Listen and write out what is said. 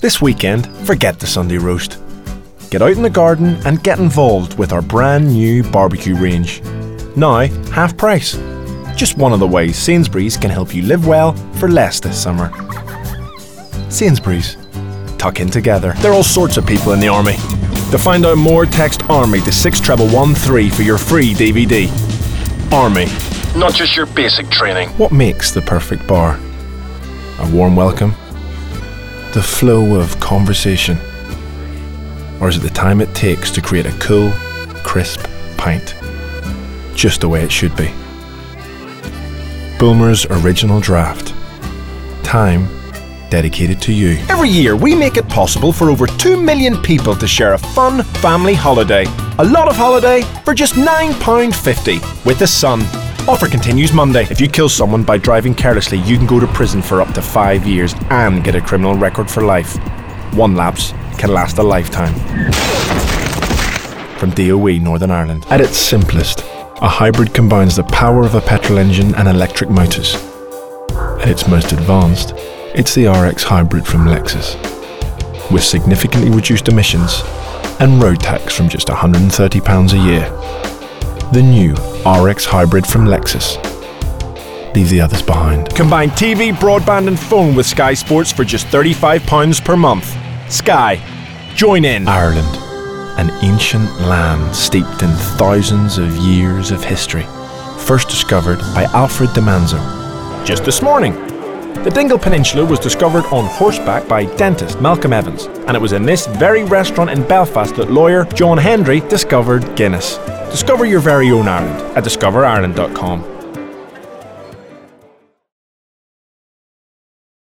This weekend, forget the Sunday roast. Get out in the garden and get involved with our brand new barbecue range. Now, half price. Just one of the ways Sainsbury's can help you live well for less this summer. Sainsbury's. Tuck in together. There are all sorts of people in the army. To find out more, text ARMY to 61113 for your free DVD. Army. Not just your basic training. What makes the perfect bar? A warm welcome? The flow of conversation? Or is it the time it takes to create a cool, crisp pint? Just the way it should be. Bulmer's Original Draft. Time dedicated to you. Every year we make it possible for over 2 million people to share a fun family holiday. A lot of holiday for just £9.50 with the Sun. Offer continues Monday. If you kill someone by driving carelessly, you can go to prison for up to 5 years and get a criminal record for life. One lapse can last a lifetime. From DOE Northern Ireland. At its simplest, a hybrid combines the power of a petrol engine and electric motors. At its most advanced, it's the RX Hybrid from Lexus. With significantly reduced emissions and road tax from just £130 a year. The new RX Hybrid from Lexus. Leave the others behind. Combine TV, broadband and phone with Sky Sports for just £35 per month. Sky. Join in. Ireland. An ancient land steeped in thousands of years of history. First discovered by Alfred de Manzo. Just this morning, the Dingle Peninsula was discovered on horseback by dentist Malcolm Evans, and it was in this very restaurant in Belfast that lawyer John Hendry discovered Guinness. Discover your very own Ireland at discoverireland.com.